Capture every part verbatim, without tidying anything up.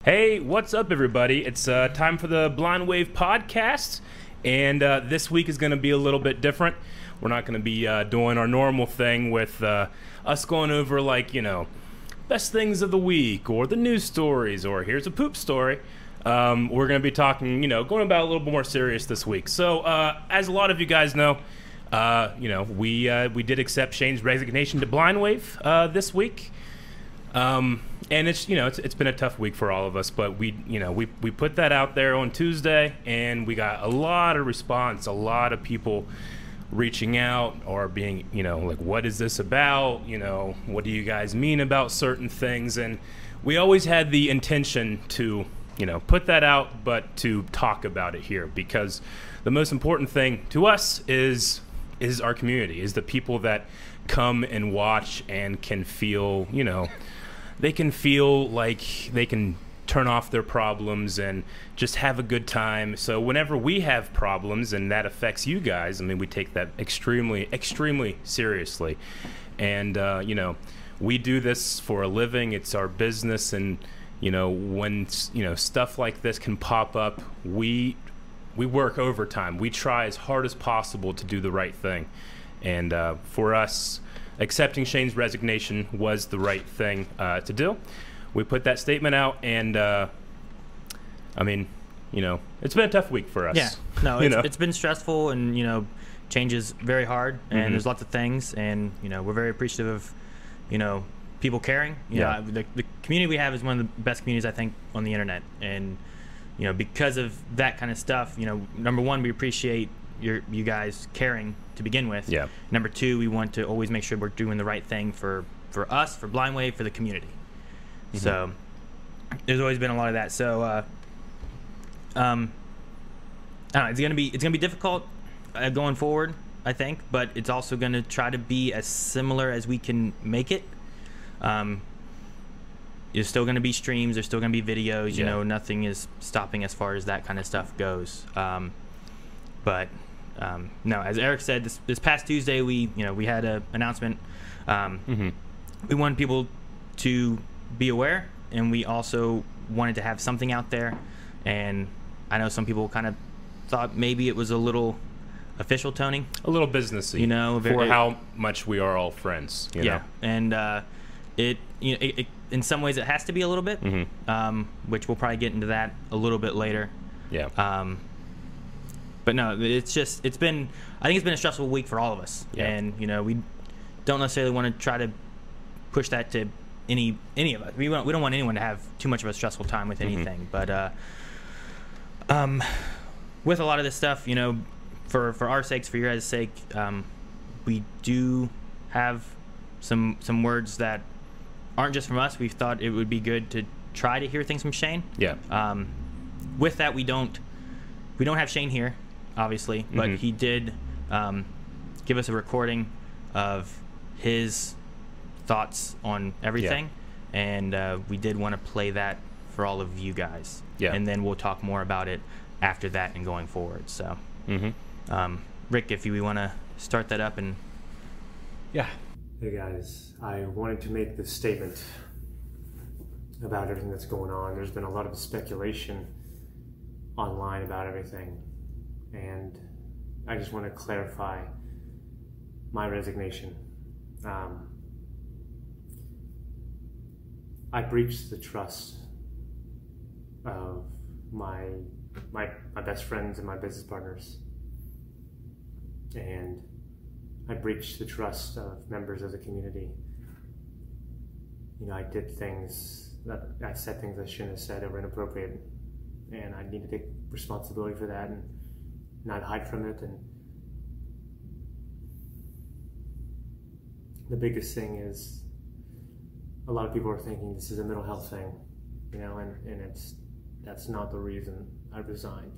Hey, what's up, everybody? It's uh, time for the Blind Wave podcast, and uh, this week is going to be a little bit different. We're not going to be uh, doing our normal thing with uh, us going over, like, you know, best things of the week, or the news stories, or here's a poop story. Um, we're going to be talking, you know, going about a little bit more serious this week. So, uh, as a lot of you guys know, uh, you know, we uh, we did accept Shane's resignation to Blind Wave uh, this week. Um, and it's, you know, it's, it's been a tough week for all of us, but we, you know, we, we put that out there on Tuesday, and we got a lot of response, a lot of people reaching out or being, you know, like, what is this about? You know, what do you guys mean about certain things? And we always had the intention to, you know, put that out, but to talk about it here, because the most important thing to us is, is our community, is the people that come and watch and can feel, you know, they can feel like they can turn off their problems and just have a good time. So whenever we have problems and that affects you guys, I mean, we take that extremely, extremely seriously. And, uh, you know, we do this for a living. It's our business. And, you know, when, you know, stuff like this can pop up, we, we work overtime. We try as hard as possible to do the right thing. And uh, for us, accepting Shane's resignation was the right thing uh, to do. We put that statement out, and uh, I mean, you know, it's been a tough week for us. Yeah, no, you it's, know? it's been stressful, and, you know, change is very hard, and Mm-hmm. there's lots of things, and, you know, we're very appreciative of, you know, people caring. You Yeah. know, the, the community we have is one of the best communities, I think, on the internet, and, you know, because of that kind of stuff, you know, number one, we appreciate your you guys caring to begin with. Yeah. Number two, we want to always make sure we're doing the right thing for, for us, for Blind Wave, for the community. Mm-hmm. So there's always been a lot of that. So uh, um, I don't know, it's gonna be it's gonna be difficult uh, going forward, I think, but it's also gonna try to be as similar as we can make it. Um, there's still gonna be streams. There's still gonna be videos. You Yeah. know, nothing is stopping as far as that kind of stuff goes. Um, but um, no, as Eric said, this this past Tuesday we you know we had an announcement. Um, Mm-hmm. We wanted people to be aware, and we also wanted to have something out there. And I know some people kind of thought maybe it was a little official toning, A little businessy, you know, for very- how much we are all friends. You yeah. know? And uh, it you know it, it, in some ways it has to be a little bit, Mm-hmm. um, which we'll probably get into that a little bit later. Yeah. Um, but no, it's just it's been I think it's been a stressful week for all of us, Yeah. and you know we don't necessarily want to try to push that to any any of us. We want, we don't want anyone to have too much of a stressful time with anything. Mm-hmm. But uh, um, with a lot of this stuff, you know, for for our sakes, for your guys' sake, um, we do have some some words that aren't just from us. We thought it would be good to try to hear things from Shane. Yeah. Um, with that, we don't we don't have Shane here, obviously, but Mhm. he did um, give us a recording of his thoughts on everything, and uh, we did want to play that for all of you guys. Yeah. And then we'll talk more about it after that and going forward. So, Mm-hmm. um, Rick, if you we want to start that up and Yeah. Hey guys, I wanted to make this statement about everything that's going on. There's been a lot of speculation online about everything, and I just want to clarify my resignation. Um, I breached the trust of my, my my best friends and my business partners, and I breached the trust of members of the community. You know, I did things that I said things I shouldn't have said that were inappropriate, and I need to take responsibility for that and not hide from it. And the biggest thing is, a lot of people are thinking this is a mental health thing, you know, and, and it's that's not the reason I resigned.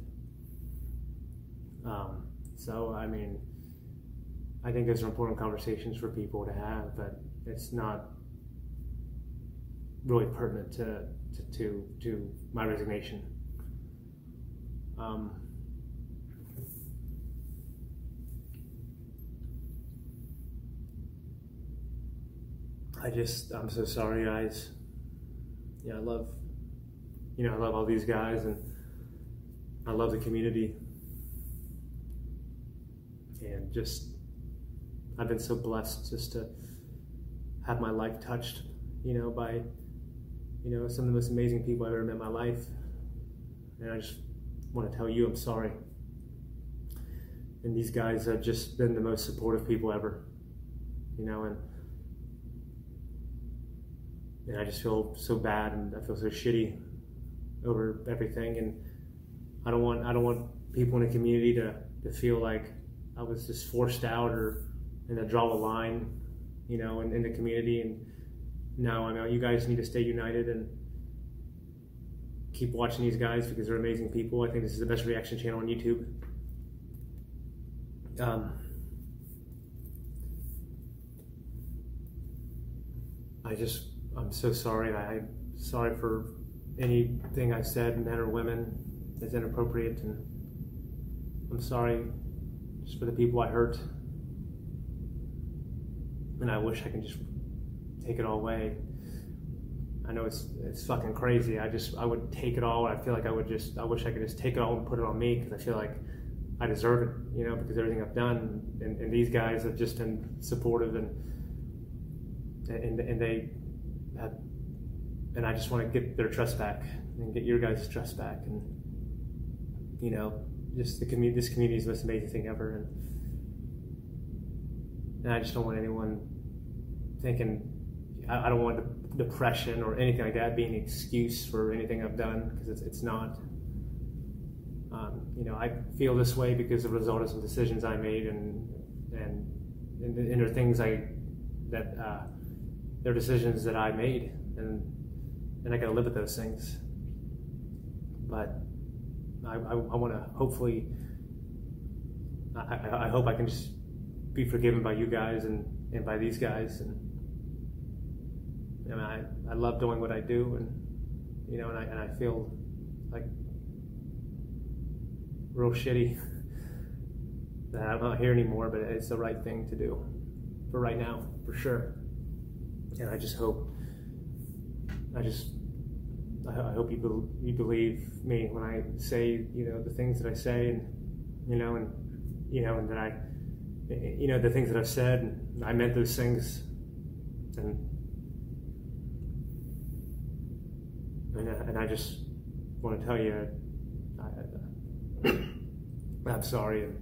Um, so, I mean, I think those are important conversations for people to have, but it's not really pertinent to to to, to my resignation. Um, I just, I'm so sorry, guys. Yeah, I love, you know, I love all these guys, and I love the community, and just I've been so blessed just to have my life touched, you know, by, you know, some of the most amazing people I've ever met in my life. And I just want to tell you I'm sorry. And these guys have just been the most supportive people ever, you know, and and I just feel so bad, and I feel so shitty over everything. And I don't want I don't want people in the community to, to feel like I was just forced out, or and to draw a line, you know, in, in the community. And no, I mean, you guys need to stay united and keep watching these guys because they're amazing people. I think this is the best reaction channel on YouTube. Um, I just, I'm so sorry. I, I'm sorry for anything I said, men or women, that's inappropriate. And I'm sorry just for the people I hurt. And I wish I could just take it all away. I know it's it's fucking crazy. I just, I would take it all. I feel like I would just, I wish I could just take it all and put it on me, because I feel like I deserve it, you know, because everything I've done, and, and these guys have just been supportive, and and and they have, and I just want to get their trust back and get your guys' trust back, and you know, just the community. This community is the most amazing thing ever, and and I just don't want anyone thinking. I, I don't want the depression or anything like that being an excuse for anything I've done, because it's it's not. Um, you know, I feel this way because of the result of some decisions I made, and and and, and there are things I that uh, there are decisions that I made, and and I got to live with those things. But I, I, I want to hopefully. I, I, I hope I can just be forgiven by you guys and, and by these guys, and I mean, I, I love doing what I do, and you know, and I and I feel like real shitty that I'm not here anymore, but it's the right thing to do for right now, for sure. And I just hope, I just, I, I hope you be, you believe me when I say, you know, the things that I say, and you know, and you know, and that I, you know, the things that I've said, and I meant those things, and and, and I just want to tell you, I, I, I'm sorry, and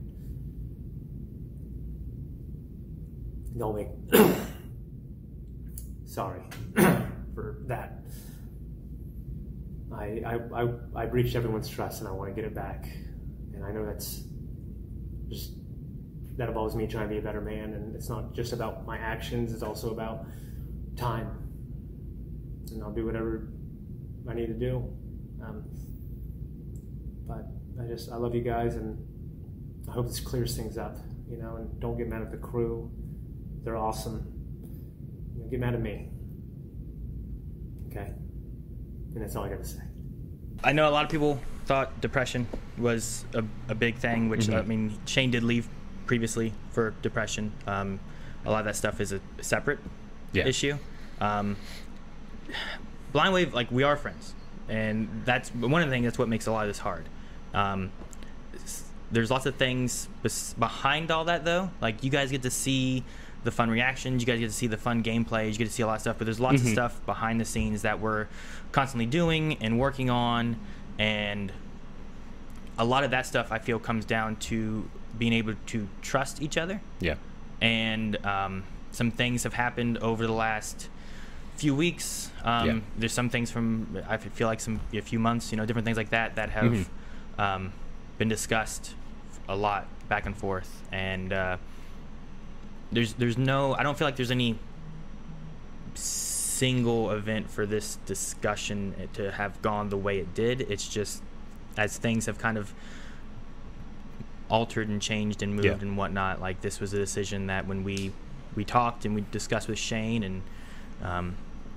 don't make sorry for that. I, I I I breached everyone's trust, and I want to get it back. And I know that's just that involves me trying to be a better man, and it's not just about my actions; it's also about time. And I'll do whatever I need to do. Um, but I just, I love you guys, and I hope this clears things up, you know, and don't get mad at the crew. They're awesome. You know, get mad at me. Okay? And that's all I got to say. I know a lot of people thought depression was a, a big thing, which, mm-hmm. I mean, Shane did leave previously for depression. Um, a lot of that stuff is a separate yeah. issue. Um, Blind Wave, like, we are friends. And that's one of the things, that's what makes a lot of this hard. Um, there's lots of things bes- behind all that, though. Like, you guys get to see the fun reactions, you guys get to see the fun gameplays, you get to see a lot of stuff, but there's lots mm-hmm. of stuff behind the scenes that we're constantly doing and working on, and a lot of that stuff I feel comes down to being able to trust each other. Yeah. And um, some things have happened over the last few weeks. Um, yeah. There's some things from, I feel like some a few months, you know, different things like that that have mm-hmm. um, been discussed a lot back and forth, and uh, there's there's no, I don't feel like there's any single event for this discussion to have gone the way it did. It's just as things have kind of altered and changed and moved yeah. and whatnot, like this was a decision that when we we talked and we discussed with Shane, and um,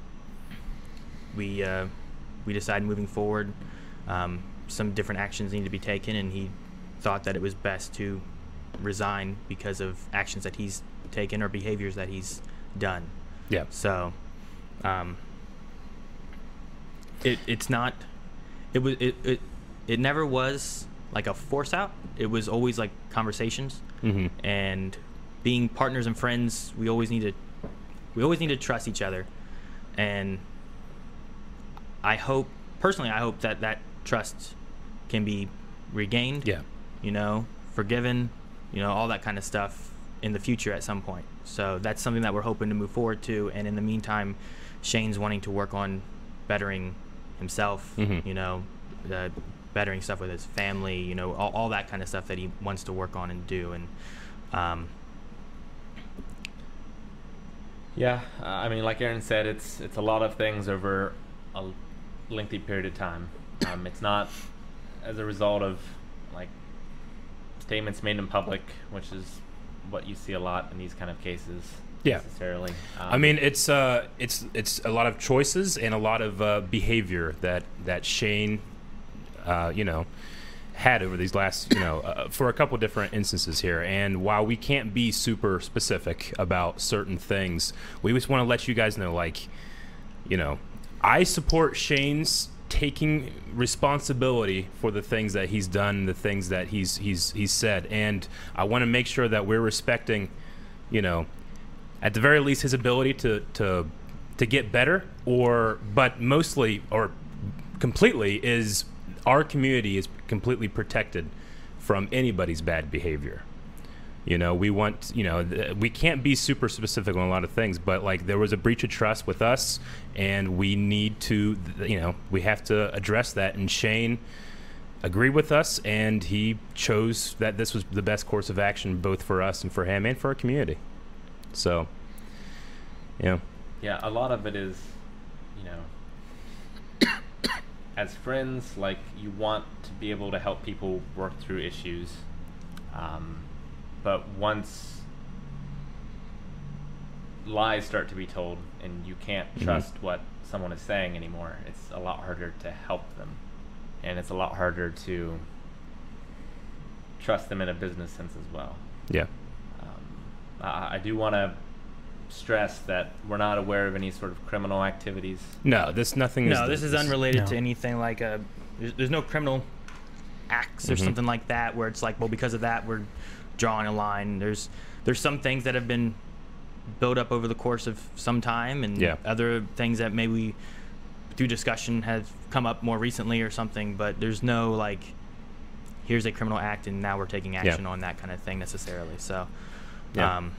we uh, we decided moving forward um, some different actions need to be taken, and he thought that it was best to resign because of actions that he's taken or behaviors that he's done. Yeah. So um, it it's not it was it, it it never was like a force out. It was always like conversations, Mm-hmm. and being partners and friends. We always need to we always need to trust each other, and I hope personally I hope that that trust can be regained. Yeah. You know, forgiven. You know, all that kind of stuff in the future at some point. So that's something that we're hoping to move forward to. And in the meantime, Shane's wanting to work on bettering himself, Mhm. you know, uh, bettering stuff with his family, you know, all, all that kind of stuff that he wants to work on and do. And um, Yeah, uh, I mean, like Aaron said, it's it's a lot of things over a lengthy period of time. Um, it's not as a result of like statements made in public, which is what you see a lot in these kind of cases. Yeah. Necessarily. Um, I mean, it's uh, it's it's a lot of choices and a lot of uh, behavior that that Shane, uh, you know, had over these last, you know, uh, for a couple different instances here. And while we can't be super specific about certain things, we just want to let you guys know, like, you know, I support Shane's taking responsibility for the things that he's done, the things that he's he's he's said, and I want to make sure that we're respecting, you know, at the very least his ability to to to get better, or but mostly or completely is our community is completely protected from anybody's bad behavior. You know, we want, you know, th- we can't be super specific on a lot of things, but like there was a breach of trust with us, and we need to, th- you know, we have to address that. And Shane agreed with us, and he chose that this was the best course of action both for us and for him and for our community. So, yeah. Yeah, a lot of it is, you know, as friends, like, you want to be able to help people work through issues. Um, but once lies start to be told and you can't Mhm. trust what someone is saying anymore, it's a lot harder to help them. And it's a lot harder to trust them in a business sense as well. Yeah. Um, I, I do want to stress that we're not aware of any sort of criminal activities. No, this nothing. no, is this is unrelated no. to anything like a. There's, there's no criminal acts or Mhm. something like that where it's like, well, because of that, we're drawing a line. There's there's some things that have been built up over the course of some time, and Yeah. other things that maybe through discussion have come up more recently or something. But there's no like, here's a criminal act and now we're taking action on that kind of thing necessarily. So, Yeah. um,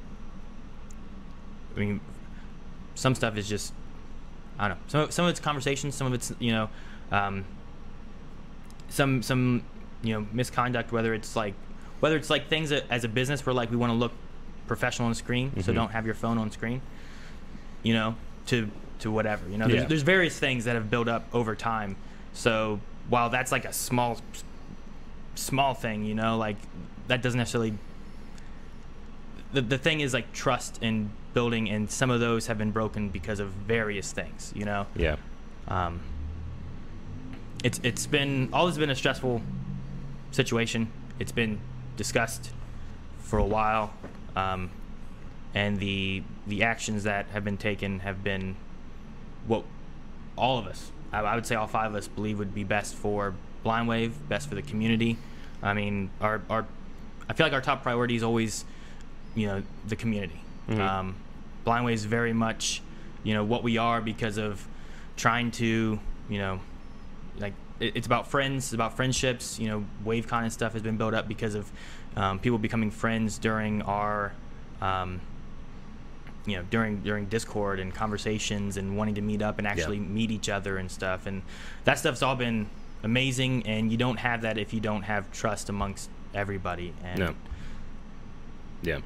I mean, some stuff is just, I don't know. Some some of it's conversations, some of it's, you know, um, some some you know misconduct. Whether it's like whether it's like things that, as a business, we're like we want to look professional on screen, so Mhm. don't have your phone on screen. You know, to to whatever. You know, there's, Yeah. there's various things that have built up over time. So while that's like a small small thing, you know, like that doesn't necessarily. The the thing is like trust and building, and some of those have been broken because of various things. You know. Yeah. Um, it's it's been all this has been a stressful situation. It's been discussed for a while, um, and the the actions that have been taken have been what all of us, I, I would say all five of us, believe would be best for Blind Wave, best for the community. I mean, our our I feel like our top priority is always, you know, the community. Mhm. Um, Blind Wave is very much, you know, what we are because of trying to, you know, like it, it's about friends, it's about friendships. You know, WaveCon and stuff has been built up because of um, people becoming friends during our, um, you know, during during Discord and conversations and wanting to meet up and actually Yeah. meet each other and stuff. And that stuff's all been amazing. And you don't have that if you don't have trust amongst everybody. And, No. Yeah.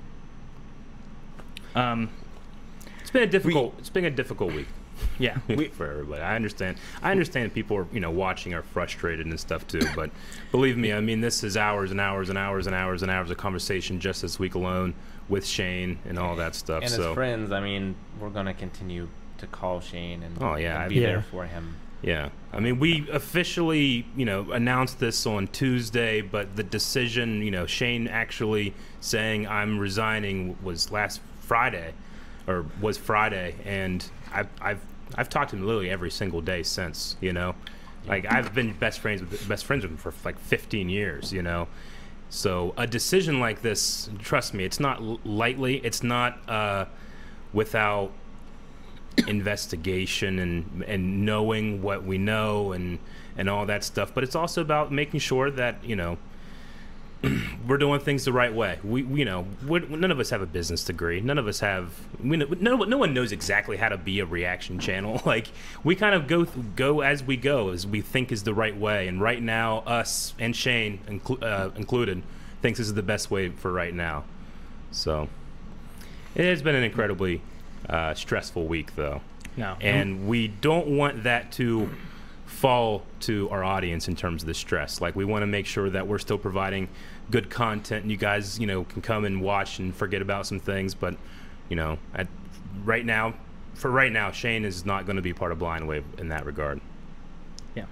Um, It's been a difficult. it's been a difficult week. yeah. We, for everybody. I understand. I understand people are, you know, watching are frustrated and stuff too. But believe me, I mean, this is hours and hours and hours and hours and hours of conversation just this week alone with Shane and all that stuff. And so as friends, I mean, we're going to continue to call Shane and, Oh, yeah, and I- be Yeah. there for him. yeah, I mean, we officially, you know, announced this on Tuesday, but the decision, you know, Shane actually saying I'm resigning was last Friday, or was Friday, and I've I've I've talked to him literally every single day since, you know. Like I've been best friends with best friends with him for like fifteen years, you know. So a decision like this, trust me, it's not l- lightly. It's not uh, without investigation and and knowing what we know and and all that stuff. But it's also about making sure that, you know, we're doing things the right way. We, we you know, we're, none of us have a business degree. None of us have. We, no, no one knows exactly how to be a reaction channel. Like we kind of go th- go as we go, as we think is the right way. And right now, us and Shane inclu- uh, included, thinks this is the best way for right now. So it has been an incredibly uh, stressful week, though. No, And we don't want that to fall to our audience in terms of the stress. Like we want to make sure that we're still providing good content and you guys, you know, can come and watch and forget about some things. But, you know, at, right now, for right now, Shane is not going to be part of Blind Wave in that regard. Yeah.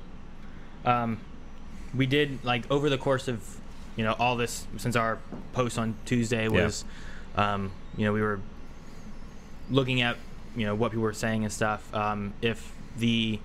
Um, we did, like, over the course of, you know, all this, since our post on Tuesday was, yeah. um, you know, we were looking at, you know, what people were saying and stuff. Um, if the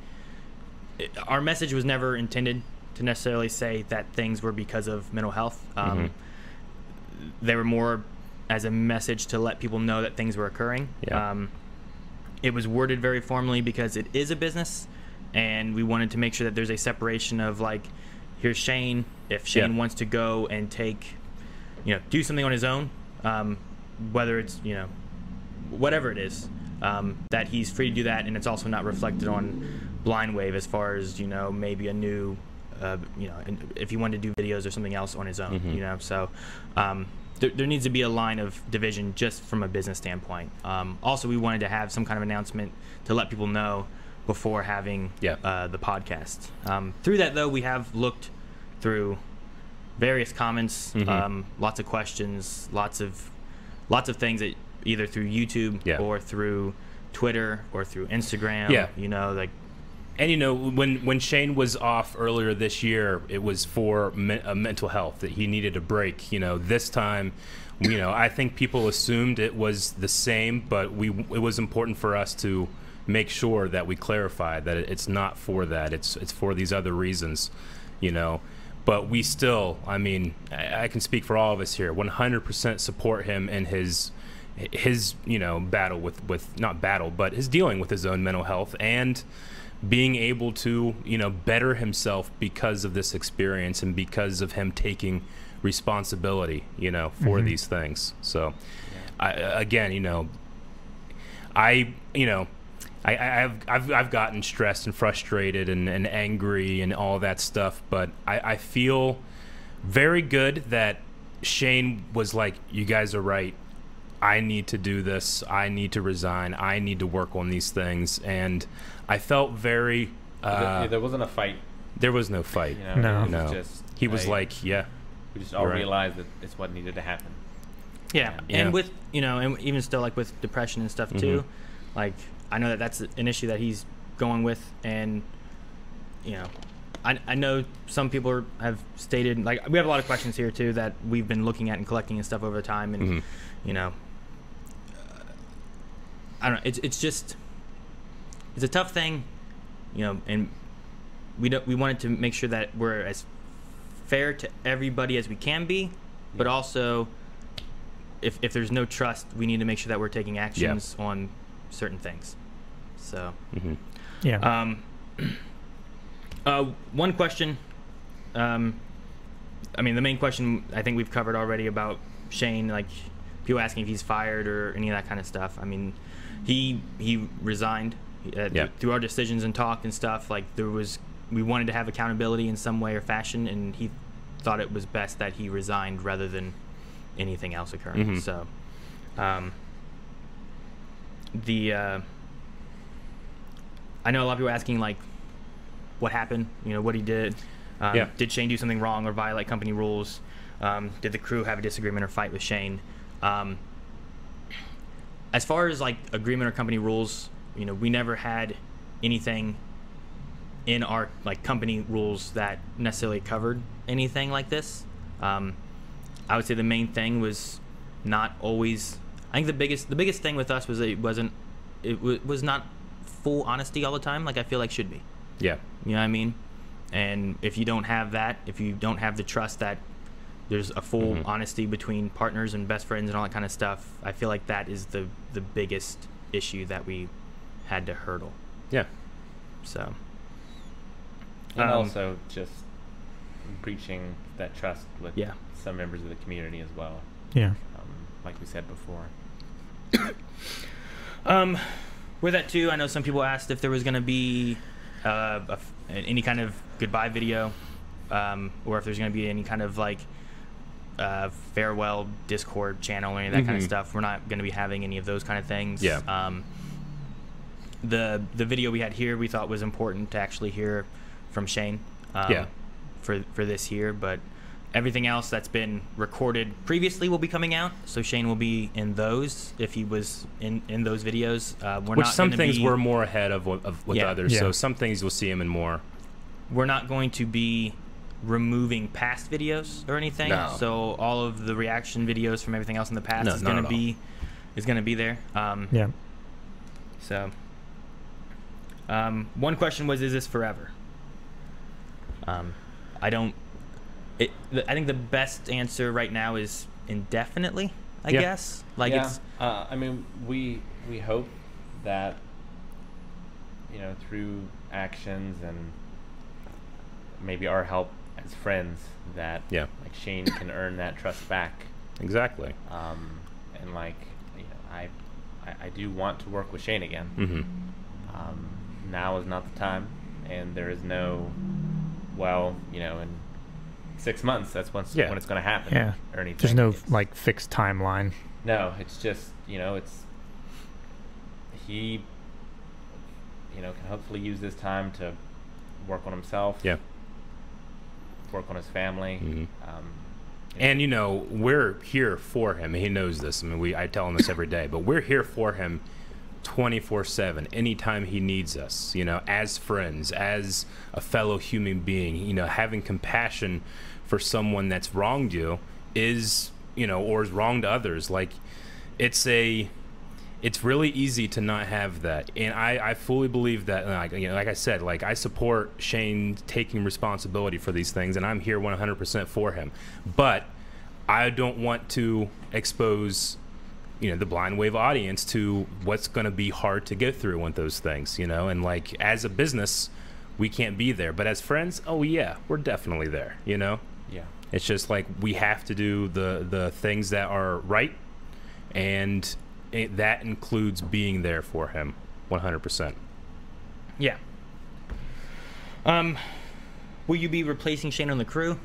Our message was never intended to necessarily say that things were because of mental health. Um, mm-hmm. They were more as a message to let people know that things were occurring. Yeah. Um, it was worded very formally because it is a business, and we wanted to make sure that there's a separation of, like, here's Shane. If Shane yeah. wants to go and take, you know, do something on his own, um, whether it's, you know, whatever it is, um, that he's free to do that, and it's also not reflected on Blind Wave as far as, you know, maybe a new, uh, you know, if he wanted to do videos or something else on his own, mm-hmm. you know. So um, there, there needs to be a line of division just from a business standpoint. Um, also, we wanted to have some kind of announcement to let people know before having yeah. uh, the podcast. Um, through that, though, we have looked through various comments, mm-hmm. um, lots of questions, lots of lots of things that either through YouTube yeah. or through Twitter or through Instagram. Yeah. You know, like. And, you know, when, when Shane was off earlier this year, it was for me- uh, mental health, that he needed a break. You know, this time, you know, I think people assumed it was the same, but we it was important for us to make sure that we clarify that it's not for that. It's it's for these other reasons, you know. But we still, I mean, I, I can speak for all of us here, one hundred percent support him in his, his you know, battle with, with, not battle, but his dealing with his own mental health and being able to, you know, better himself because of this experience and because of him taking responsibility, you know, for mm-hmm. these things. So, yeah. I, again, you know, I, you know, I, I've, I've, I've gotten stressed and frustrated and, and angry and all that stuff, but I, I feel very good that Shane was like, you guys are right. I need to do this. I need to resign. I need to work on these things. And I felt very... Uh, yeah, there wasn't a fight. There was no fight. You know, no. it was no. Just, he was I, like, yeah. We just all right. realized that it's what needed to happen. Yeah. yeah. And with, you know, and even still, like, with depression and stuff, too, mm-hmm. like, I know that that's an issue that he's going with. And, you know, I, I know some people are, have stated, like, we have a lot of questions here, too, that we've been looking at and collecting and stuff over time. And, mm-hmm. you know, I don't know. It's it's just it's a tough thing, you know, and we don't we wanted to make sure that we're as fair to everybody as we can be, but also if if there's no trust, we need to make sure that we're taking actions yeah. on certain things. So, mm-hmm. yeah. Um. uh, one question. Um. I mean, the main question I think we've covered already about Shane, like people asking if he's fired or any of that kind of stuff. I mean. He he resigned uh, yeah. through our decisions and talk and stuff. Like there was, we wanted to have accountability in some way or fashion, and he thought it was best that he resigned rather than anything else occurring. Mm-hmm. So, um, the uh, I know a lot of people are asking like, what happened? You know, what he did. Um, yeah. Did Shane do something wrong or violate company rules? Um, did the crew have a disagreement or fight with Shane? Um, As far as like agreement or company rules, you know, we never had anything in our like company rules that necessarily covered anything like this. Um, I would say the main thing was not always. I think the biggest the biggest thing with us was that it wasn't it w- was not full honesty all the time. Like I feel like should be. Yeah. You know what I mean? And if you don't have that, if you don't have the trust that there's a full Mhm. honesty between partners and best friends and all that kind of stuff, I feel like that is the the biggest issue that we had to hurdle. Yeah. So. And um, also just breaching that trust with Yeah. some members of the community as well. Yeah. Um, like we said before. Um, with that too, I know some people asked if there was going to be uh, a f any kind of goodbye video, um, or if there's going to be any kind of like uh, farewell Discord channel or any of that kind of Mhm. stuff. We're not going to be having any of those kind of things. Yeah. Um, the the video we had here we thought was important to actually hear from Shane. Um, Yeah. For for this year, but everything else that's been recorded previously will be coming out. So Shane will be in those if he was in in those videos. Uh, we're Which not some gonna things be, we're more ahead of, of with Yeah. others. Yeah. So some things you'll see him in more. We're not going to be removing past videos or anything. No. So all of the reaction videos from everything else in the past No, is not going at to all. be is going to be there. Um, Yeah. So, um, one question was, is this forever? Um, I don't. It. The, I think the best answer right now is indefinitely. I Yeah. guess. Like yeah. it's. Uh, I mean, we we hope that, you know, through actions and maybe our help as friends, that Yeah. like Shane can earn that trust back. Exactly. Um, and like, you know, I, I I do want to work with Shane again. Mm-hmm. Um, now is not the time, and there is no, well, you know, in six months that's when, Yeah. when it's going to happen. Yeah. Or anything. There's no It's- like fixed timeline. No, it's just, you know, it's he, you know, can hopefully use this time to work on himself. Yeah. Work on his family. Mhm. Um, you And you know, we're here for him. He knows this. I mean, we I tell him this every day, but we're here for him twenty-four seven anytime he needs us, you know, as friends, as a fellow human being. You know, having compassion for someone that's wronged you is, you know, or is wronged others. Like, it's a it's really easy to not have that, and I, I fully believe that. Like, you know, like I said, like I support Shane taking responsibility for these things, and I'm here one hundred percent for him. But I don't want to expose, you know, the Blind Wave audience to what's going to be hard to get through with those things, you know. And like as a business, we can't be there, but as friends, oh yeah, we're definitely there, you know. yeah. It's just like we have to do the the things that are right, and it, that includes being there for him one hundred percent. Yeah. Um, will you be replacing Shane on the crew?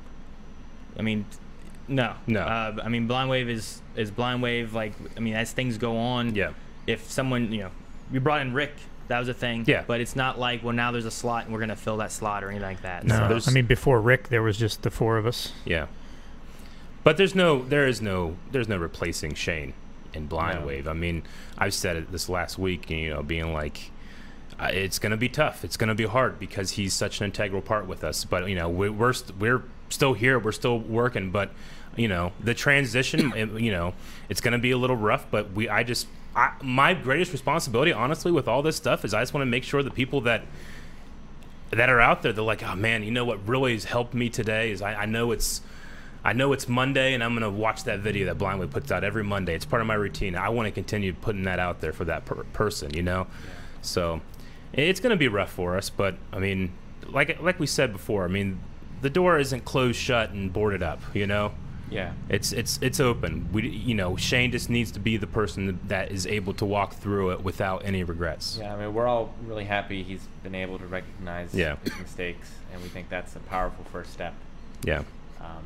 I mean, no. No. Uh, I mean, Blind Wave is is Blind Wave. Like, I mean, as things go on. Yeah. If someone, you know, we brought in Rick, that was a thing. Yeah. But it's not like, well, now there's a slot and we're gonna fill that slot or anything like that. No, So- there's- I mean, before Rick, there was just the four of us. Yeah. But there's no there is no there's no replacing Shane in Blind No. Wave. I mean, I've said it this last week, you know, being like, uh, it's going to be tough. It's going to be hard because he's such an integral part with us. But you know, we, we're st- we're still here. We're still working. But you know, the transition, it, you know, it's going to be a little rough. But we, I just, I, my greatest responsibility, honestly, with all this stuff, is I just want to make sure the people that that are out there, they're like, oh man, you know what really has helped me today is I, I know it's. I know it's Monday, and I'm going to watch that video that Blind Wave puts out every Monday. It's part of my routine. I want to continue putting that out there for that per- person, you know? Yeah. So it's going to be rough for us, but, I mean, like like we said before, I mean, the door isn't closed shut and boarded up, you know? Yeah. It's it's it's open. We you know, Shane just needs to be the person that is able to walk through it without any regrets. Yeah, I mean, we're all really happy he's been able to recognize Yeah. his mistakes, and we think that's a powerful first step. Yeah. Um,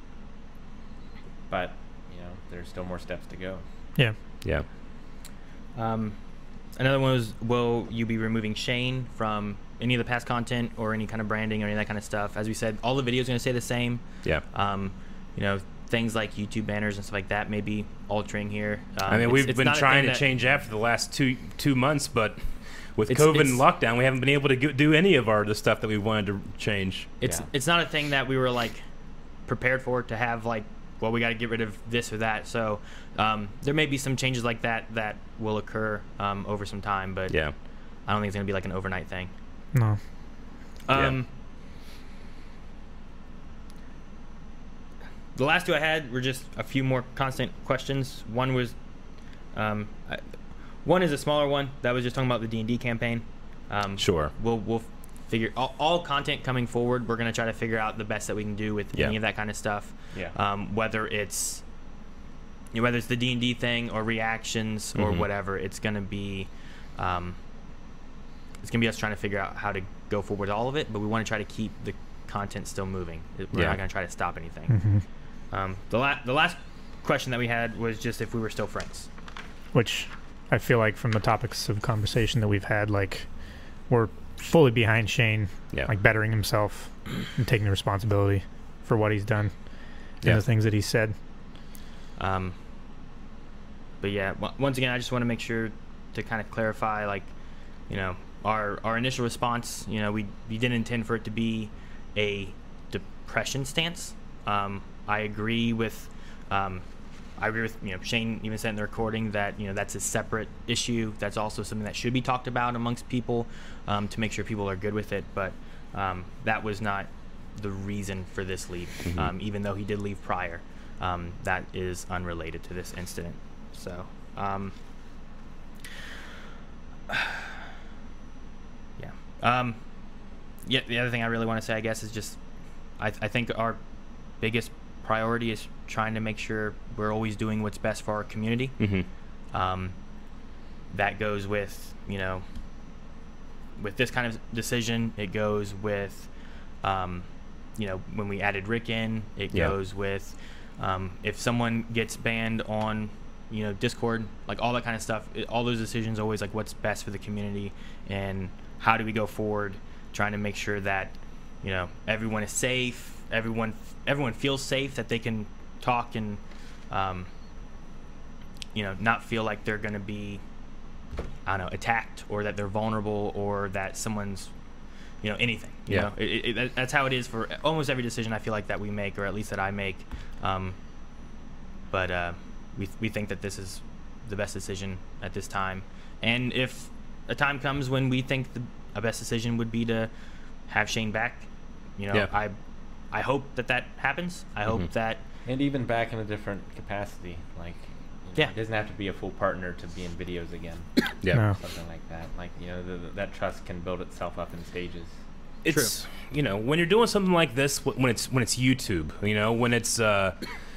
but, you know, there's still more steps to go. Yeah. Yeah. Um, another one was, will you be removing Shane from any of the past content or any kind of branding or any of that kind of stuff? As we said, all the videos are going to stay the same. Yeah. Um, you know, things like YouTube banners and stuff like that may be altering here. Um, I mean, it's- we've it's been not a trying thing to that- change that for the last two two months, but with It's- COVID it's- and lockdown, we haven't been able to go, do any of our the stuff that we wanted to change. It's Yeah. it's not a thing that we were like prepared for to have like, well, we got to get rid of this or that. So um, there may be some changes like that that will occur um, over some time, but Yeah. I don't think it's going to be like an overnight thing. No. Yeah. Um, the last two I had were just a few more constant questions. One was, um, I, one is a smaller one that was just talking about the D and D campaign. Um, Sure. We'll we'll figure all, all content coming forward. We're gonna try to figure out the best that we can do with Yeah. any of that kind of stuff. Yeah. Um, whether it's you know, whether it's the D and D thing or reactions or Mhm. whatever, it's gonna be um, it's gonna be us trying to figure out how to go forward with all of it. But we want to try to keep the content still moving. We're Yeah. not gonna try to stop anything. hmm Um, the la- the last question that we had was just if we were still friends. Which I feel like from the topics of conversation that we've had, like we're fully behind Shane, Yeah. like bettering himself and taking responsibility for what he's done Yeah. and the things that he said. Um, but yeah, w- once again, I just want to make sure to kind of clarify, like, you know, our our initial response. You know, we we didn't intend for it to be a depression stance. Um, I agree with. Um, I agree with you know Shane even said in the recording that you know that's a separate issue. That's also something that should be talked about amongst people um, to make sure people are good with it. But um, that was not the reason for this leave, Mhm. um, even though he did leave prior. Um, that is unrelated to this incident. So um, yeah, um, yeah. The other thing I really want to say, I guess, is just I, I think our biggest priority is trying to make sure we're always doing what's best for our community. Mm-hmm. Um, that goes with, you know, with this kind of decision, it goes with, um, you know, when we added Rick in, it Yeah. goes with, um, if someone gets banned on, you know, Discord, like all that kind of stuff, it, all those decisions are always like what's best for the community and how do we go forward, trying to make sure that, you know, everyone is safe, everyone everyone feels safe, that they can talk and um, you know, not feel like they're going to be, I don't know, attacked or that they're vulnerable or that someone's, you know, anything. You Yeah. know, it, it, it, that's how it is for almost every decision I feel like that we make, or at least that I make. Um, but uh, we we think that this is the best decision at this time. And if a time comes when we think the a best decision would be to have Shane back, you know, Yeah. I I hope that that happens. I hope Mhm. that And even back in a different capacity, like you know, Yeah. it doesn't have to be a full partner to be in videos again. Yeah. No. Something like that. Like you know, the, the, that trust can build itself up in stages. It's you know when you're doing something like this wh- when it's when it's YouTube, you know when it's uh,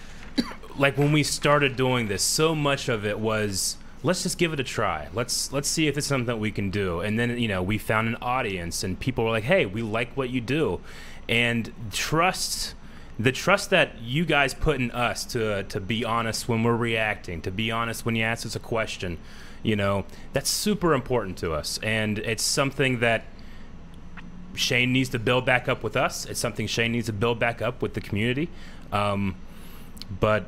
like when we started doing this, so much of it was let's just give it a try. Let's let's see if it's something that we can do. And then you know we found an audience and people were like, hey, we like what you do, and trust. The trust that you guys put in us to to be honest when we're reacting, to be honest when you ask us a question, you know, that's super important to us. And it's something that Shane needs to build back up with us. It's something Shane needs to build back up with the community. Um, but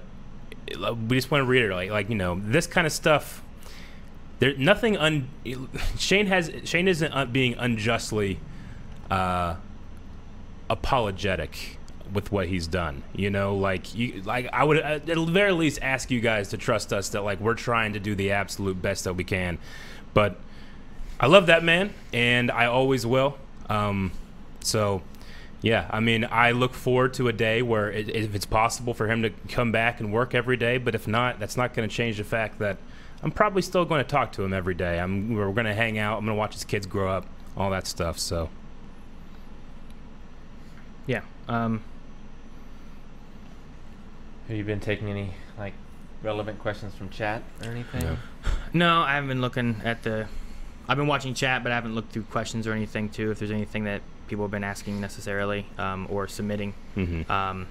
we just want to reiterate, like, like you know, this kind of stuff. There, nothing. Un, Shane has. Shane isn't uh, being unjustly uh, apologetic with what he's done. You know, like you, like I would at the very least ask you guys to trust us that like we're trying to do the absolute best that we can. But I love that man, and I always will. Um, so, yeah, I mean, I look forward to a day where it, if it's possible for him to come back and work every day, but if not, that's not going to change the fact that I'm probably still going to talk to him every day. I'm, we're going to hang out. I'm going to watch his kids grow up, all that stuff. So, yeah. Um, Have you been taking any like relevant questions from chat or anything? No. No, I haven't been looking at the. I've been watching chat, but I haven't looked through questions or anything too. If there's anything that people have been asking necessarily um, or submitting, mm-hmm. um,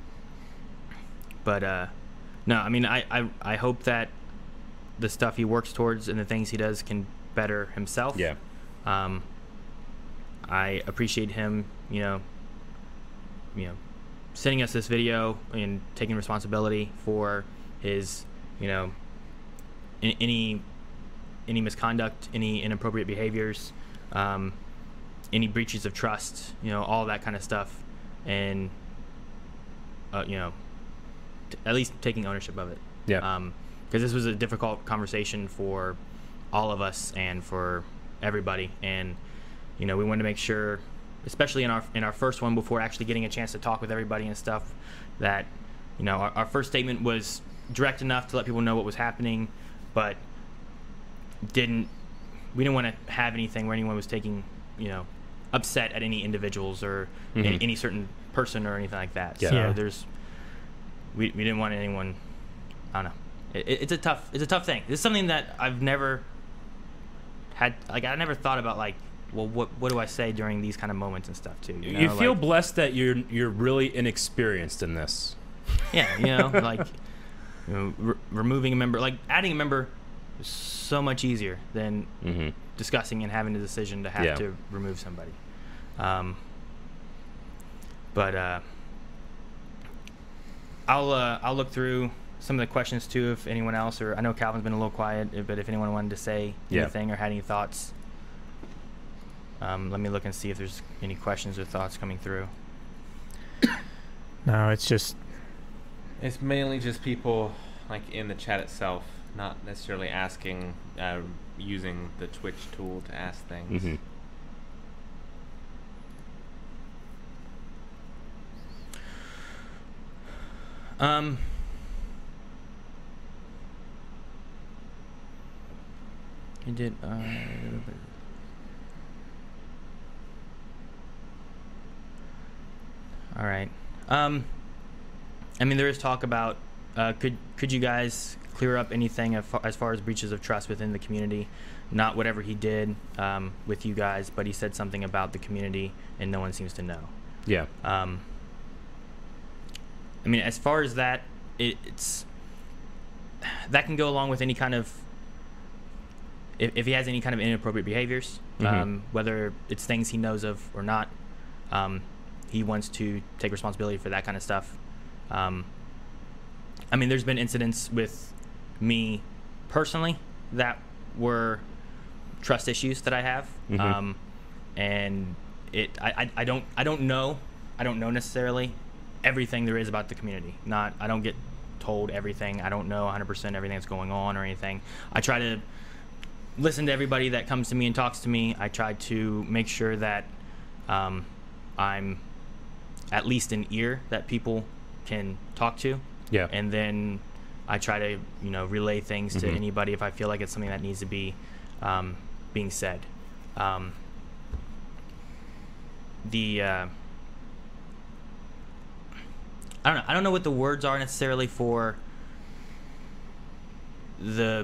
but uh, no, I mean, I, I I hope that the stuff he works towards and the things he does can better himself. yeah, Um, I appreciate him, you know, you know, sending us this video and taking responsibility for his, you know, in, any any misconduct, any inappropriate behaviors, um, any breaches of trust, you know, all that kind of stuff, and uh, you know, t- at least taking ownership of it. yeah, Um, because this was a difficult conversation for all of us and for everybody, and you know, we wanted to make sure, especially in our in our first one, before actually getting a chance to talk with everybody and stuff, that you know, our, our first statement was direct enough to let people know what was happening, but didn't we didn't want to have anything where anyone was taking, you know, upset at any individuals or Mhm. any, any certain person or anything like that. Yeah. So Yeah. there's we we didn't want anyone. I don't know. It, it, it's a tough it's a tough thing. It's something that I've never had. Like I never thought about. Like, well, what what do I say during these kind of moments and stuff too? You, know? You feel like, blessed that you're you're really inexperienced in this. yeah, you know, like you know, re- removing a member, like adding a member, is so much easier than Mm-hmm. discussing and having a decision to have Yeah. to remove somebody. Um, but uh, I'll uh, I'll look through some of the questions too. If anyone else, or I know Calvin's been a little quiet, uh, but if anyone wanted to say Yeah. anything or had any thoughts, um, let me look and see if there's any questions or thoughts coming through. No, it's just It's mainly just people like in the chat itself, not necessarily asking, uh, using the Twitch tool to ask things. Mm-hmm. Um. He did. Uh, all right. Um. I mean, there is talk about. Uh, could could you guys clear up anything as far, as far as breaches of trust within the community? Not whatever he did um, with you guys, but he said something about the community, and no one seems to know. Yeah. Um, I mean, as far as that, it, it's that can go along with any kind of if, if he has any kind of inappropriate behaviors, Mhm. um, whether it's things he knows of or not. Um, he wants to take responsibility for that kind of stuff. Um, I mean, there's been incidents with me personally that were trust issues that I have, Mhm. um, and it I, I, I don't I don't know I don't know necessarily everything there is about the community. Not I don't get told everything. I don't know one hundred percent everything that's going on or anything. I try to listen to everybody that comes to me and talks to me. I try to make sure that um, I'm at least an ear that people can talk to. Yeah. And then I try to, you know, relay things to Mhm. anybody if I feel like it's something that needs to be um, being said. Um, the uh, I don't know. I don't know what the words are necessarily for the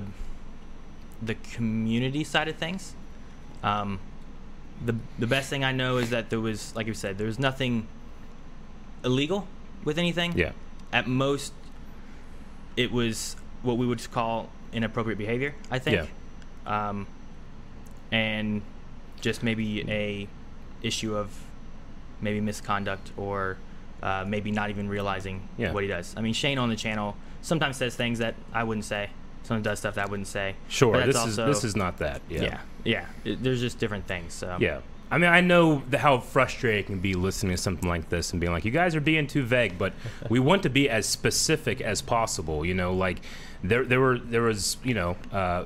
the community side of things. Um, the the best thing I know is that there was, like you said, there was nothing illegal with anything. Yeah. At most, it was what we would call inappropriate behavior, I think. Yeah. Um, and just maybe a issue of maybe misconduct or uh, maybe not even realizing Yeah. what he does. I mean, Shane on the channel sometimes says things that I wouldn't say. Sometimes does stuff that I wouldn't say. Sure. But This that's is also- this is not that. Yeah. Yeah, yeah. It, there's just different things. So. Yeah. I mean, I know the, how frustrating it can be listening to something like this and being like, you guys are being too vague, but we want to be as specific as possible. You know, like there there were there was, you know, uh,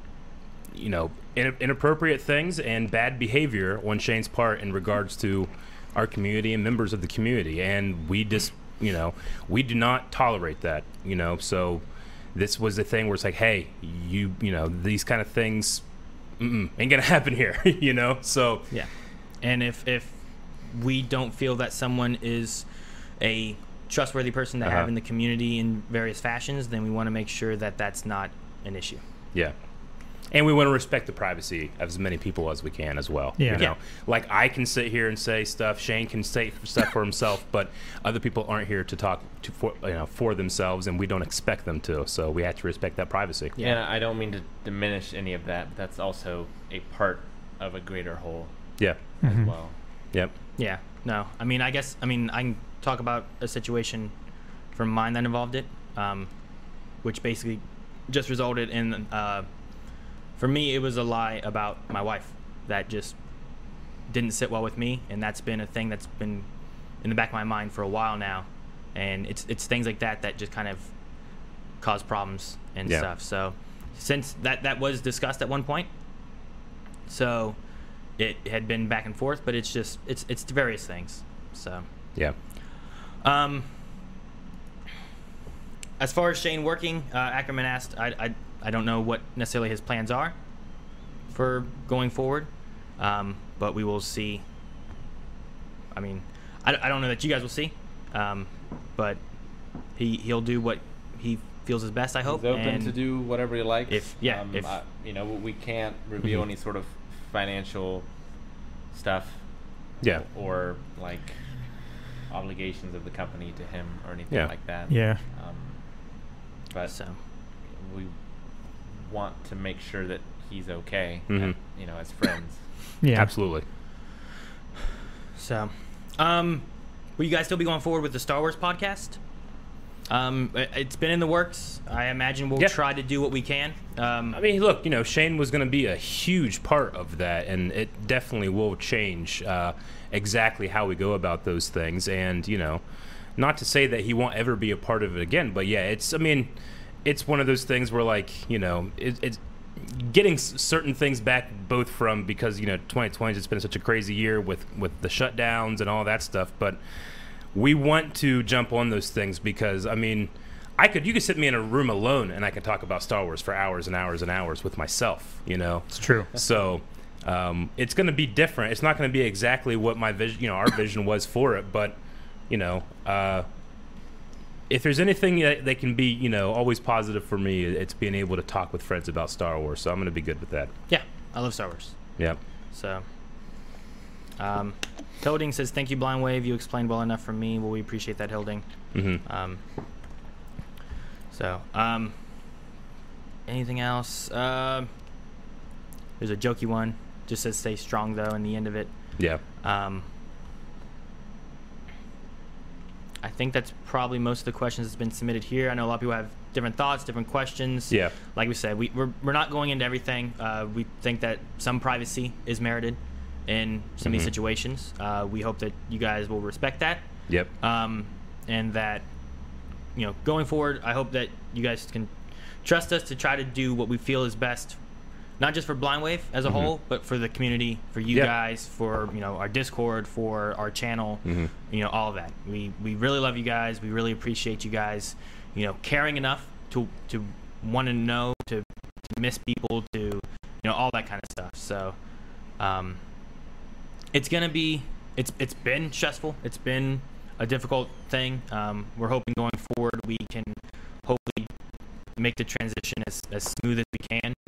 you know, in, inappropriate things and bad behavior on Shane's part in regards to our community and members of the community, and we just, you know, we do not tolerate that. You know, so this was the thing where it's like, hey, you, you know, these kind of things. Mm-mm, ain't gonna happen here, you know. So Yeah, and if if we don't feel that someone is a trustworthy person to Uh-huh. have in the community in various fashions, then we want to make sure that that's not an issue. yeah, and we want to respect the privacy of as many people as we can as well. Yeah. You know, Yeah. like I can sit here and say stuff. Shane can say stuff for himself, but other people aren't here to talk to for you know for themselves, and we don't expect them to. So we have to respect that privacy. Yeah. And I don't mean to diminish any of that, but that's also a part of a greater whole Yeah. as Mhm. well. Yep. Yeah, no, I mean, I guess, I mean, I can talk about a situation from mine that involved it, um, which basically just resulted in, uh, for me, it was a lie about my wife that just didn't sit well with me, and that's been a thing that's been in the back of my mind for a while now, and it's it's things like that that just kind of cause problems and Yeah. stuff. So since that that was discussed at one point, so it had been back and forth, but it's just it's it's various things. So Yeah. um as far as Shane working, uh, Ackerman asked, I, I, I don't know what necessarily his plans are for going forward, um, but we will see. I mean, I, I don't know that you guys will see, um, but he, he'll do what he feels is best, I hope. He's open and to do whatever he likes. If, yeah, um, if, I, you know, we can't reveal Mm-hmm. any sort of financial stuff. Yeah. Or like obligations of the company to him or anything Yeah. like that. Yeah. Um, but so. we want to make sure that he's okay. Mhm. and, you know, as friends. Yeah. Absolutely. So, um, will you guys still be going forward with the Star Wars podcast? Um, it- it's been in the works. I imagine we'll Yeah. try to do what we can. Um, I mean, look, you know, Shane was going to be a huge part of that, and it definitely will change uh, exactly how we go about those things. And, you know, not to say that he won't ever be a part of it again, but yeah, it's, I mean, it's one of those things where, like, you know, it, it's getting s- certain things back both from, because, you know, twenty twenty has been such a crazy year with, with the shutdowns and all that stuff, but we want to jump on those things because, I mean, I could, you could sit me in a room alone and I could talk about Star Wars for hours and hours and hours with myself, you know? It's true. So um, it's going to be different. It's not going to be exactly what my vision, you know, our vision was for it, but, you know, uh, if there's anything that, that can be, you know, always positive for me, it's being able to talk with friends about Star Wars. So I'm going to be good with that. yeah, I love Star Wars. Yeah. So, um, Hilding says, thank you, Blind Wave. You explained well enough for me. Well, we appreciate that, Hilding. Mm-hmm. Um, so, um, anything else? Uh, there's a jokey one. Just says stay strong, though, in the end of it. Yeah. Um, I think that's probably most of the questions that's been submitted here. I know a lot of people have different thoughts, different questions. Yeah. Like we said, we, we're, we're not going into everything. Uh, we think that some privacy is merited in some of these Mhm. situations. Uh, we hope that you guys will respect that. Yep. Um, and that, you know, going forward, I hope that you guys can trust us to try to do what we feel is best, not just for Blind Wave as a Mhm. whole, but for the community, for you Yeah. guys, for, you know, our Discord, for our channel, Mhm. you know, all of that. We we really love you guys. We really appreciate you guys, you know, caring enough to to want to know, to, to miss people, to, you know, all that kind of stuff. So, um, it's gonna be, it's it's been stressful. It's been a difficult thing. Um, we're hoping going forward we can hopefully make the transition as, as smooth as we can.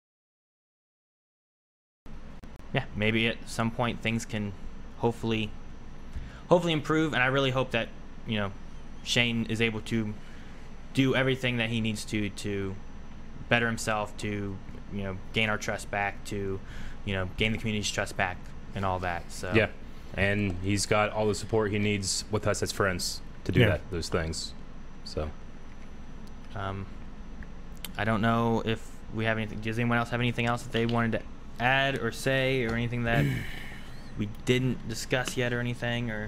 Yeah, maybe at some point things can hopefully hopefully improve, and I really hope that, you know, Shane is able to do everything that he needs to to better himself, to, you know, gain our trust back, to, you know, gain the community's trust back and all that. So Yeah. And he's got all the support he needs with us as friends to do Yeah. that, those things. So, um I don't know if we have anything. Does anyone else have anything else that they wanted to add or say, or anything that we didn't discuss yet, or anything? Or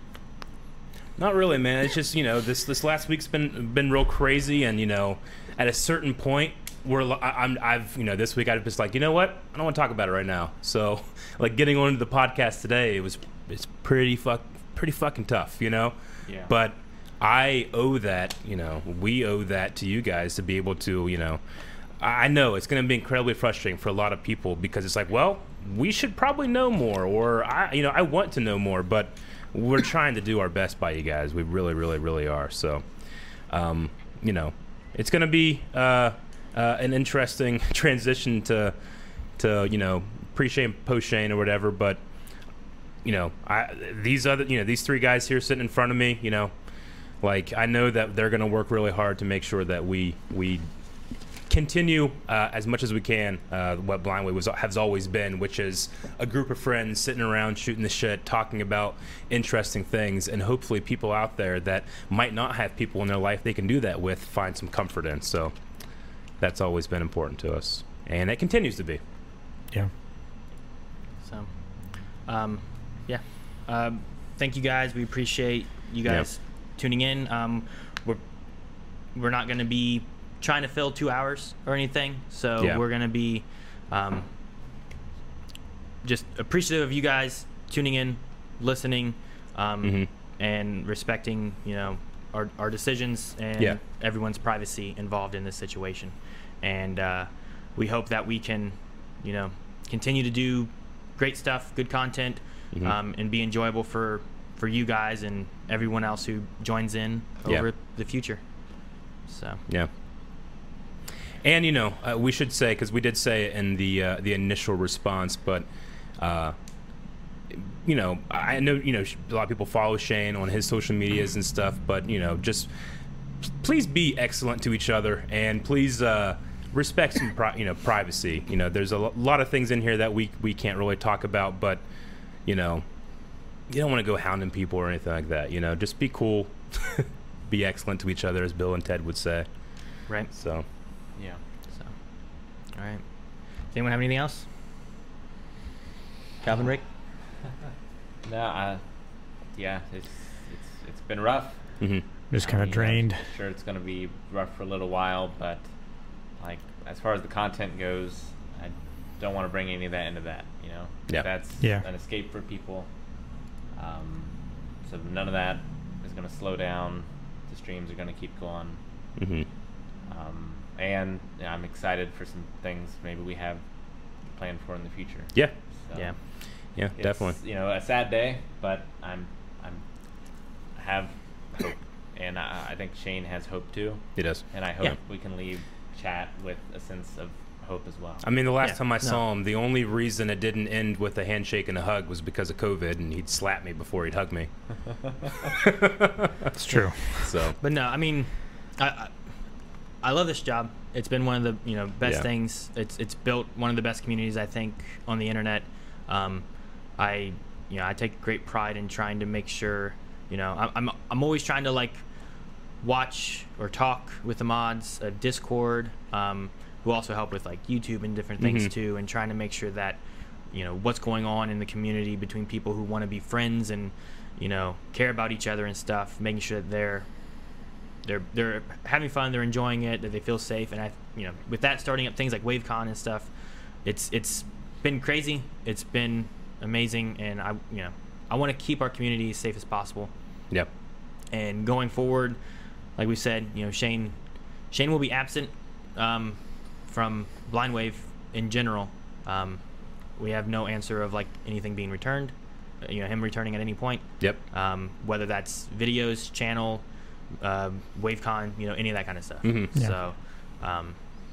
not really, man. It's just, you know, this this last week's been been real crazy, and, you know, at a certain point, we're li- I, I'm I've you know this week I've just like, you know what, I don't want to talk about it right now. So, like, getting onto the podcast today, it was it's pretty fuck pretty fucking tough, you know. Yeah. But I owe that, you know, we owe that to you guys to be able to, you know. I I know it's going to be incredibly frustrating for a lot of people because it's like, well, we should probably know more, or I, you know, I want to know more, but we're trying to do our best by you guys. We really, really, really are. So, um, you know, it's going to be uh, uh, an interesting transition to, to you know, pre-Shane, post-Shane, or whatever. But, you know, I these other, you know, these three guys here sitting in front of me, you know, like, I know that they're going to work really hard to make sure that we we continue uh, as much as we can uh, what Blind Wave was, has always been, which is a group of friends sitting around shooting the shit, talking about interesting things, and hopefully people out there that might not have people in their life they can do that with find some comfort in. So that's always been important to us, and it continues to be. Yeah. So, um, yeah. Um, thank you guys. We appreciate you guys tuning in. Um, we're we're not going to be trying to fill two hours or anything, so Yeah. we're going to be um, just appreciative of you guys tuning in, listening, um, Mhm. and respecting, you know, our, our decisions and Yeah. everyone's privacy involved in this situation. And uh, we hope that we can, you know, continue to do great stuff, good content, Mhm. um, and be enjoyable for, for you guys and everyone else who joins in Yeah. over the future. So Yeah. And you know, uh, we should say, because we did say it in the uh, the initial response, but uh, you know, I know you know a lot of people follow Shane on his social medias and stuff, but you know, just please be excellent to each other and please uh, respect some pri- you know privacy. You know, there's a lo- lot of things in here that we we can't really talk about, but you know, you don't want to go hounding people or anything like that. You know, just be cool, be excellent to each other, as Bill and Ted would say. right. So. Yeah. So all right. Does anyone have anything else? Calvin, Rick? No, I, yeah, it's it's it's been rough. Mm-hmm. Just I kind of mean, drained. I'm sure it's going to be rough for a little while, but like as far as the content goes, I don't want to bring any of that into that. You know, Yeah. that's Yeah. an escape for people. Um, so none of that is going to slow down. The streams are going to keep going. Mm-hmm. Um, and yeah, I'm excited for some things maybe we have planned for in the future. Yeah. So Yeah. Yeah. it's, Definitely. You know, a sad day, but I'm I'm I have hope, and I, I think Shane has hope too, It does. and I hope Yeah. we can leave chat with a sense of hope as well. I mean, the last Yeah, time I no. saw him, the only reason it didn't end with a handshake and a hug was because of COVID, and he'd slap me before he'd hug me. It's true. So. But no, I mean, I, I I love this job. It's been one of the you know best Yeah. things. It's it's built one of the best communities I think on the internet. Um, I you know I take great pride in trying to make sure you know I'm I'm, I'm always trying to like watch or talk with the mods of Discord, um, who also help with like YouTube and different things Mhm. too, and trying to make sure that you know what's going on in the community between people who want to be friends and you know care about each other and stuff, making sure that they're they're they're having fun, they're enjoying it, that they feel safe. And I you know with that starting up things like WaveCon and stuff, it's it's been crazy, it's been amazing, and I you know I want to keep our community as safe as possible. Yep. And going forward, like we said, you know Shane Shane will be absent um, from Blind Wave in general. Um, we have no answer of like anything being returned, uh, you know him returning at any point. Yep. Um, whether that's videos, channel, um, WaveCon, you know, any of that kind of stuff. Mhm. Yeah. So, um,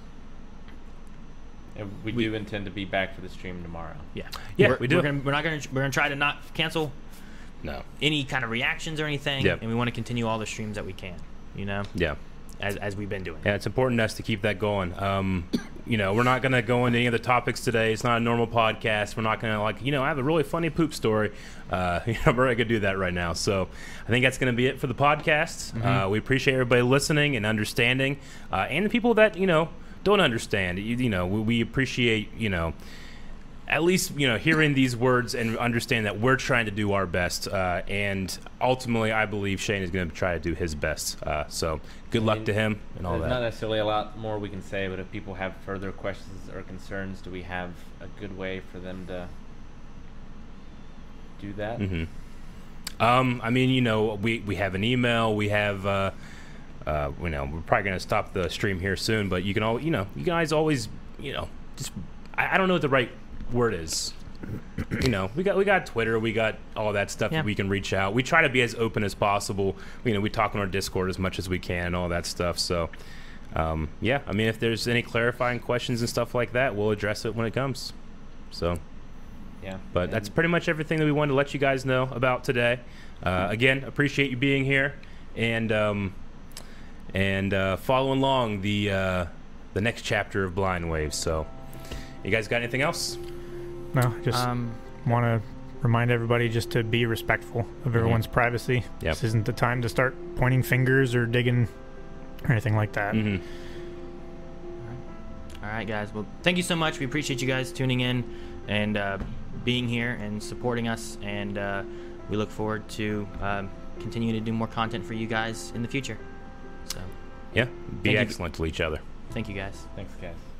And we, we- do intend to be back for the stream tomorrow. yeah, Yeah, we're, we do. We're, gonna, we're not going to we're going to try to not cancel No. any kind of reactions or anything, Yep. and we want to continue all the streams that we can, you know, Yeah. as as we've been doing. Yeah, it's important to us to keep that going. Um, you know, we're not going to go into any of the topics today. It's not a normal podcast. We're not going to, like, you know, I have a really funny poop story. Uh, you know, we're not going to do that right now. So I think that's going to be it for the podcast. Mm-hmm. Uh, we appreciate everybody listening and understanding, uh, and the people that, you know, don't understand. You, you know, we, we appreciate, you know, at least, you know, hearing these words and understand that we're trying to do our best. Uh, and ultimately, I believe Shane is going to try to do his best. Uh, so good I luck mean, to him and all There's that. not necessarily a lot more we can say, but if people have further questions or concerns, do we have a good way for them to do that? hmm Um, I mean, you know, we, we have an email. We have, uh, uh, you know, we're probably gonna stop the stream here soon. But you can all, you know, you guys always, you know, just I, I don't know what the right word is. You know, we got we got Twitter, we got all that stuff Yeah. that we can reach out. We try to be as open as possible. You know, we talk on our Discord as much as we can, all that stuff. So, um, yeah, I mean, if there's any clarifying questions and stuff like that, we'll address it when it comes. So. Yeah. But that's And- pretty much everything that we wanted to let you guys know about today. Uh, again, appreciate you being here and um, and uh, following along the uh, the next chapter of Blind Waves. So, you guys got anything else? No, just Um, want to remind everybody just to be respectful of everyone's privacy. Yep. This isn't the time to start pointing fingers or digging or anything like that. Mm-hmm. all right, guys. Well, thank you so much. We appreciate you guys tuning in and uh, being here and supporting us, and uh, we look forward to um, continuing to do more content for you guys in the future. So, Yeah, be Thank you. excellent to each other. thank you guys. Thanks, guys.